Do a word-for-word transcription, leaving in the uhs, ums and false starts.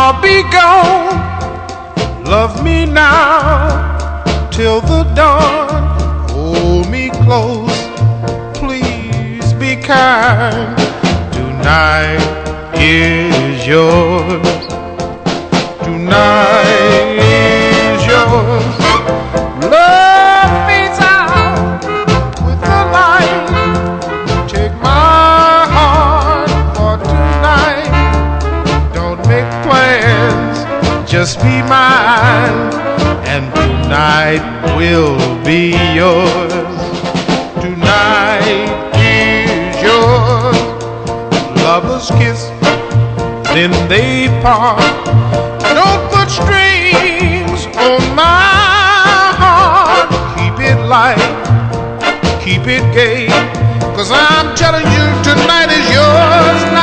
I'll be gone. Love me now till the dawn. Hold me close, please be kind. Tonight is yours. Tonight is yours. Love meets out with the light. Take my heart for tonight. Don't make plans, just be mine. And tonight will be yours. Tonight is yours. Lovers kiss, then they part. Don't put strings on my heart. Keep it light, keep it gay, 'cause I'm telling you tonight is yours.